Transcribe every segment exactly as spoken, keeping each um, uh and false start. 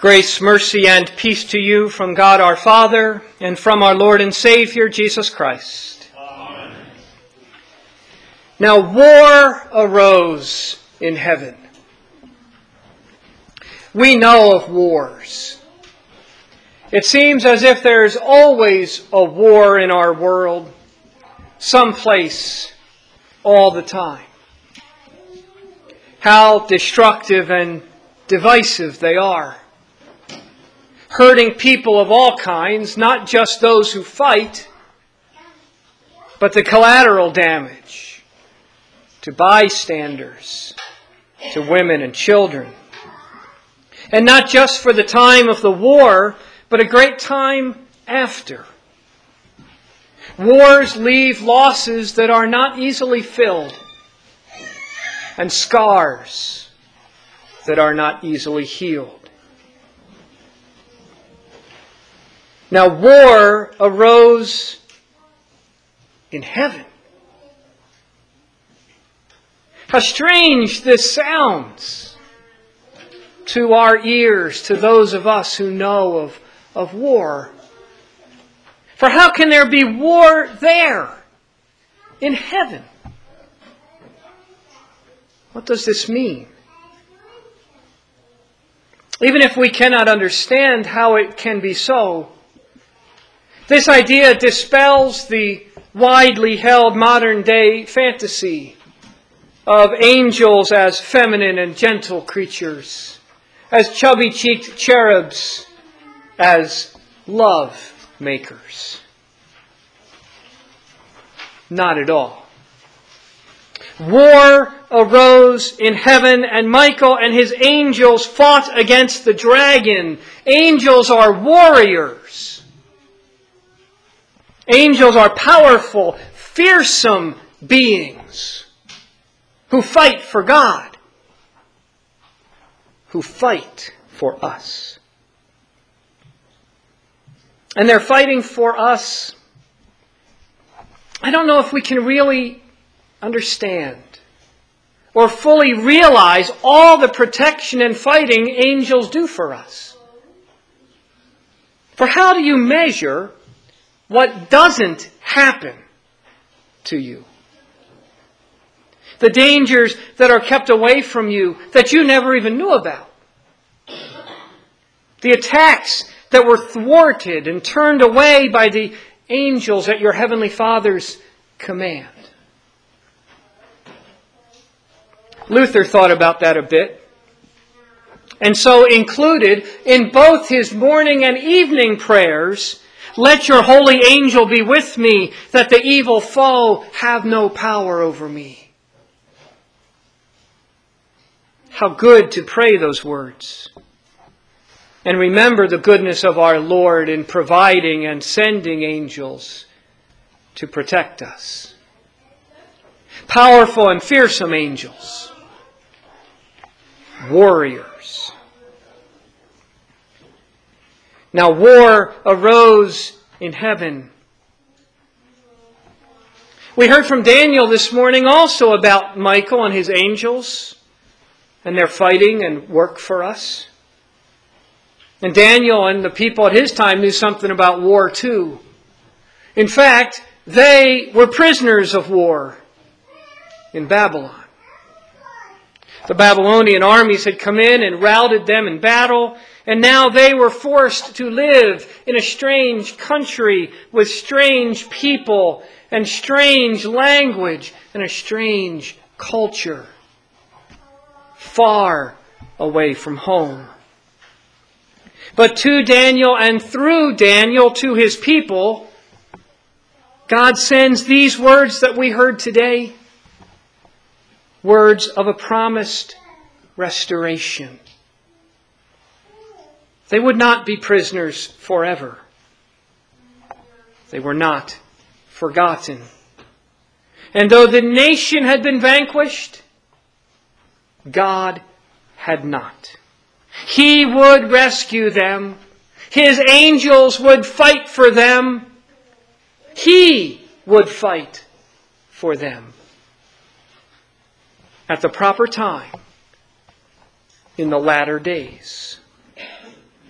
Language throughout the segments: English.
Grace, mercy, and peace to you from God our Father and from our Lord and Savior, Jesus Christ. Amen. Now war arose in heaven. We know of wars. It seems as if there's always a war in our world, someplace, all the time. How destructive and divisive they are. Hurting people of all kinds, not just those who fight, but the collateral damage to bystanders, to women and children. And not just for the time of the war, but a great time after. Wars leave losses that are not easily filled, and scars that are not easily healed. Now war arose in heaven. How strange this sounds to our ears, to those of us who know of, of war. For how can there be war there in heaven? What does this mean? Even if we cannot understand how it can be so, this idea dispels the widely held modern-day fantasy of angels as feminine and gentle creatures, as chubby-cheeked cherubs, as love makers. Not at all. War arose in heaven, and Michael and his angels fought against the dragon. Angels are warriors. Angels are powerful, fearsome beings who fight for God, who fight for us. And they're fighting for us. I don't know if we can really understand or fully realize all the protection and fighting angels do for us. For how do you measure what doesn't happen to you? The dangers that are kept away from you that you never even knew about. The attacks that were thwarted and turned away by the angels at your Heavenly Father's command. Luther thought about that a bit, and so included in both his morning and evening prayers, "Let your holy angel be with me, that the evil foe have no power over me." How good to pray those words. And remember the goodness of our Lord in providing and sending angels to protect us. Powerful and fearsome angels. Warriors. Now war arose in heaven. We heard from Daniel this morning also about Michael and his angels and their fighting and work for us. And Daniel and the people at his time knew something about war too. In fact, they were prisoners of war in Babylon. The Babylonian armies had come in and routed them in battle, and now they were forced to live in a strange country with strange people and strange language and a strange culture, far away from home. But to Daniel and through Daniel to his people, God sends these words that we heard today, words of a promised restoration. They would not be prisoners forever. They were not forgotten. And though the nation had been vanquished, God had not. He would rescue them. His angels would fight for them. He would fight for them. At the proper time in the latter days.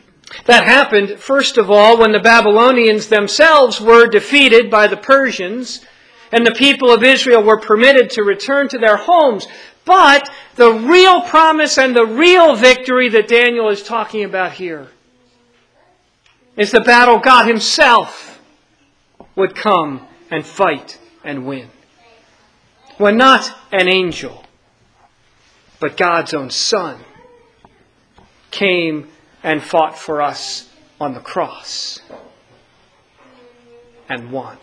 That happened, first of all, when the Babylonians themselves were defeated by the Persians, and the people of Israel were permitted to return to their homes. But the real promise and the real victory that Daniel is talking about here is the battle God Himself would come and fight and win. When not an angel, but God's own Son came and fought for us on the cross and won.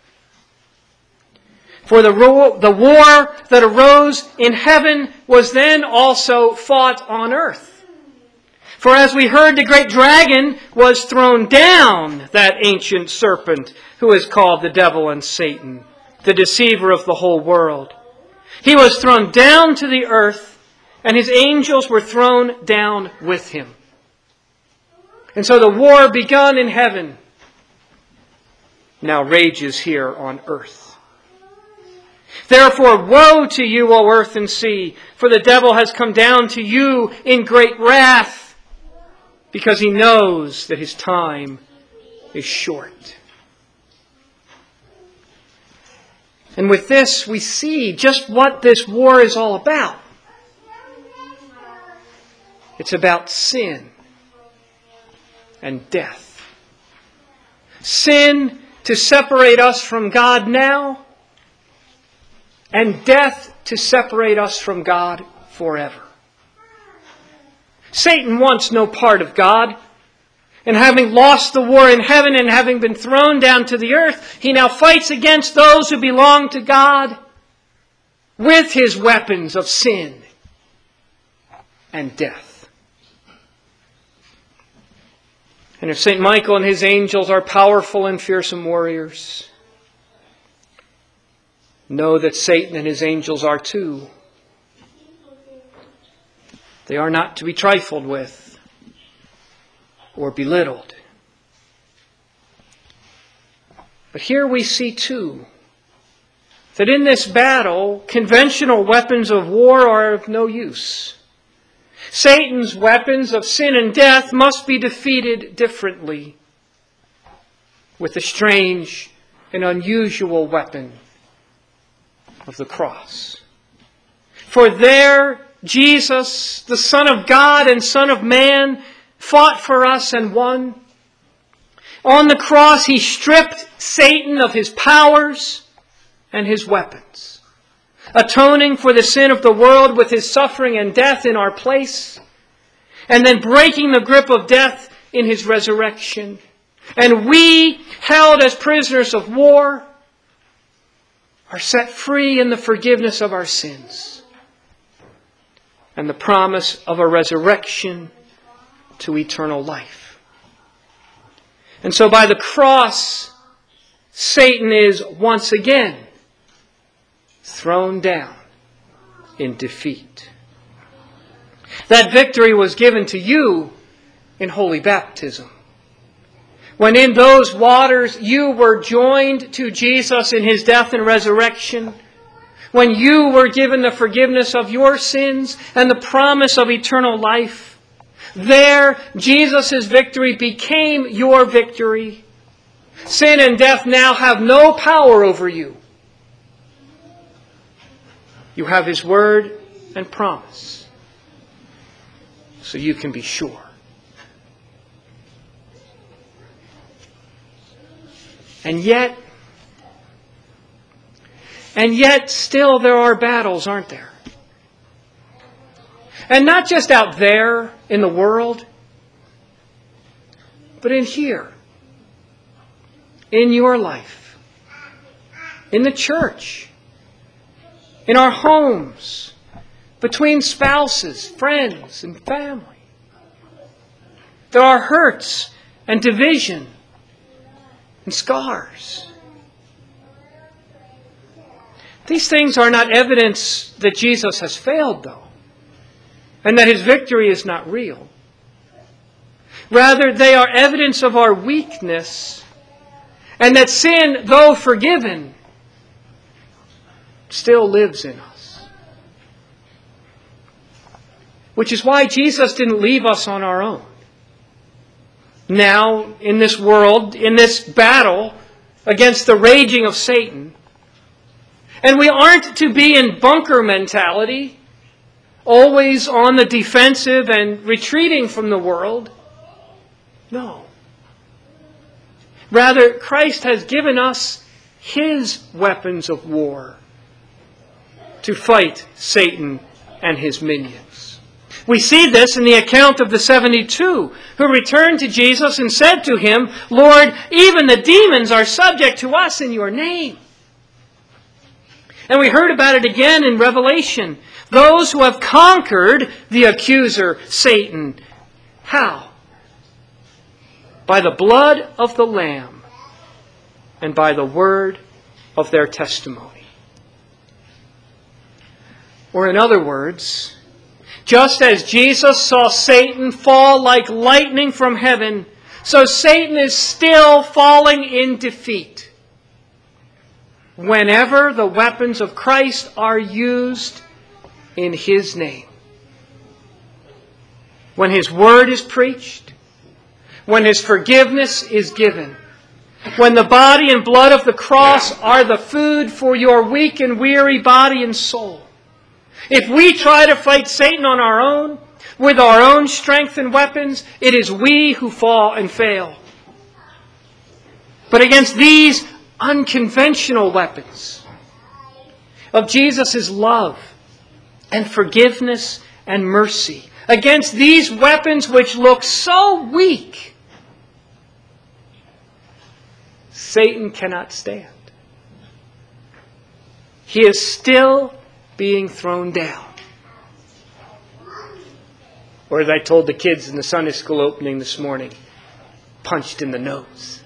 For the, ro- the war that arose in heaven was then also fought on earth. For as we heard, the great dragon was thrown down, that ancient serpent who is called the devil and Satan, the deceiver of the whole world. He was thrown down to the earth, and his angels were thrown down with him. And so the war begun in heaven now rages here on earth. Therefore, woe to you, O earth and sea, for the devil has come down to you in great wrath, because he knows that his time is short. And with this, we see just what this war is all about. It's about sin and death. Sin to separate us from God now, and death to separate us from God forever. Satan wants no part of God. And having lost the war in heaven and having been thrown down to the earth, he now fights against those who belong to God with his weapons of sin and death. And if Saint Michael and his angels are powerful and fearsome warriors, know that Satan and his angels are too. They are not to be trifled with or belittled. But here we see too that in this battle, conventional weapons of war are of no use. Satan's weapons of sin and death must be defeated differently, with the strange and unusual weapon of the cross. For there, Jesus, the Son of God and Son of Man, fought for us and won. On the cross, He stripped Satan of his powers and his weapons, atoning for the sin of the world with His suffering and death in our place, and then breaking the grip of death in His resurrection. And we, held as prisoners of war, are set free in the forgiveness of our sins and the promise of a resurrection to eternal life. And so by the cross, Satan is once again thrown down in defeat. That victory was given to you in holy baptism, when in those waters you were joined to Jesus in His death and resurrection, when you were given the forgiveness of your sins and the promise of eternal life. There, Jesus' victory became your victory. Sin and death now have no power over you. You have His word and promise, so you can be sure. And yet, and yet still there are battles, aren't there? And not just out there in the world, but in here, in your life, in the church, in our homes, between spouses, friends, and family. There are hurts and division and scars. These things are not evidence that Jesus has failed, though, and that His victory is not real. Rather, they are evidence of our weakness, and that sin, though forgiven, still lives in us. Which is why Jesus didn't leave us on our own. now in this world, in this battle against the raging of Satan. And we aren't to be in bunker mentality, always on the defensive and retreating from the world. No. Rather, Christ has given us His weapons of war to fight Satan and his minions. We see this in the account of the seventy-two who returned to Jesus and said to Him, "Lord, even the demons are subject to us in Your name." And we heard about it again in Revelation. Those who have conquered the accuser, Satan. How? By the blood of the Lamb and by the word of their testimony. Or in other words, just as Jesus saw Satan fall like lightning from heaven, so Satan is still falling in defeat whenever the weapons of Christ are used in His name. When His word is preached, when His forgiveness is given, when the body and blood of the cross are the food for your weak and weary body and soul. If we try to fight Satan on our own, with our own strength and weapons, it is we who fall and fail. But against these unconventional weapons of Jesus' love and forgiveness and mercy, against these weapons which look so weak, Satan cannot stand. He is still being thrown down. Or as I told the kids in the Sunday school opening this morning, punched in the nose.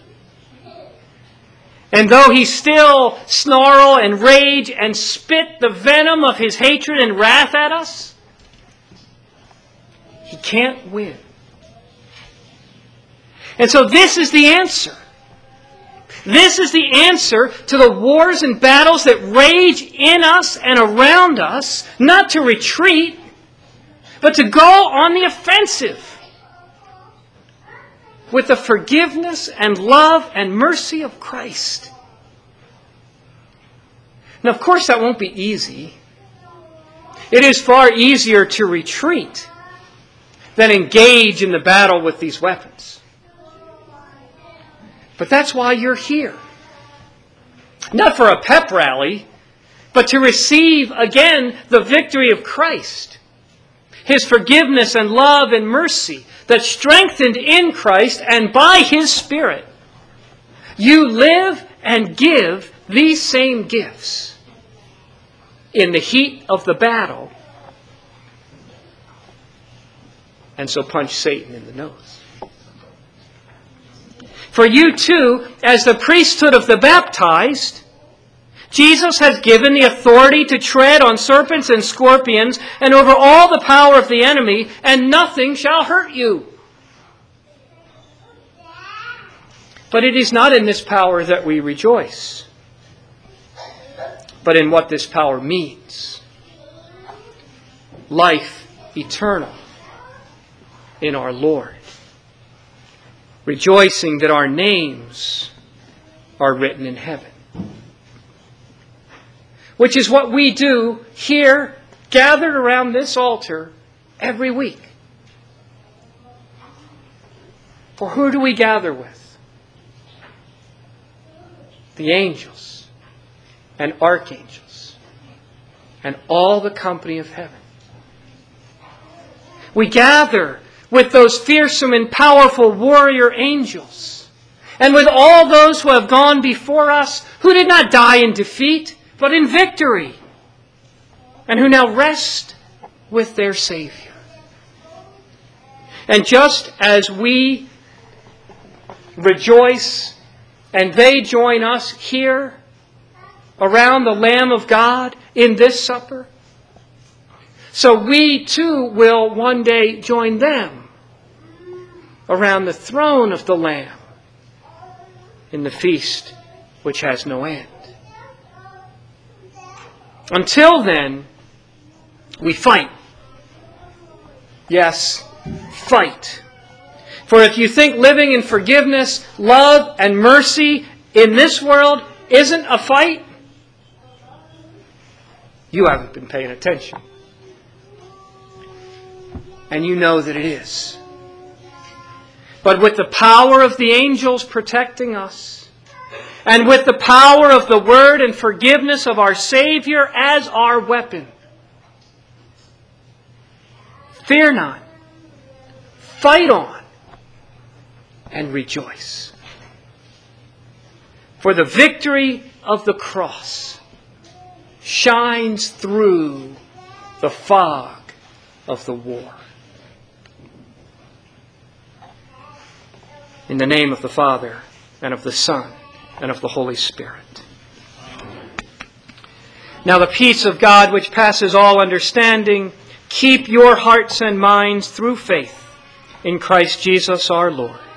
And though he still snarl and rage and spit the venom of his hatred and wrath at us, he can't win. And so this is the answer. This is the answer to the wars and battles that rage in us and around us, not to retreat, but to go on the offensive with the forgiveness and love and mercy of Christ. Now, of course, that won't be easy. It is far easier to retreat than engage in the battle with these weapons. But that's why you're here. Not for a pep rally, but to receive again the victory of Christ. His forgiveness and love and mercy that strengthened in Christ and by His Spirit. You live and give these same gifts in the heat of the battle. And so punch Satan in the nose. For you too, as the priesthood of the baptized, Jesus has given the authority to tread on serpents and scorpions and over all the power of the enemy, and nothing shall hurt you. But it is not in this power that we rejoice, but in what this power means. Life eternal in our Lord. Rejoicing that our names are written in heaven. Which is what we do here, gathered around this altar, every week. For who do we gather with? The angels and archangels and all the company of heaven. We gather with those fearsome and powerful warrior angels, and with all those who have gone before us, who did not die in defeat, but in victory, and who now rest with their Savior. And just as we rejoice and they join us here around the Lamb of God in this supper, so we too will one day join them around the throne of the Lamb in the feast which has no end. Until then, we fight. Yes, fight. For if you think living in forgiveness, love, and mercy in this world isn't a fight, you haven't been paying attention. And you know that it is. But with the power of the angels protecting us, and with the power of the Word and forgiveness of our Savior as our weapon, fear not, fight on, and rejoice. For the victory of the cross shines through the fog of the war. In the name of the Father, and of the Son, and of the Holy Spirit. Now the peace of God, which passes all understanding, keep your hearts and minds through faith in Christ Jesus our Lord.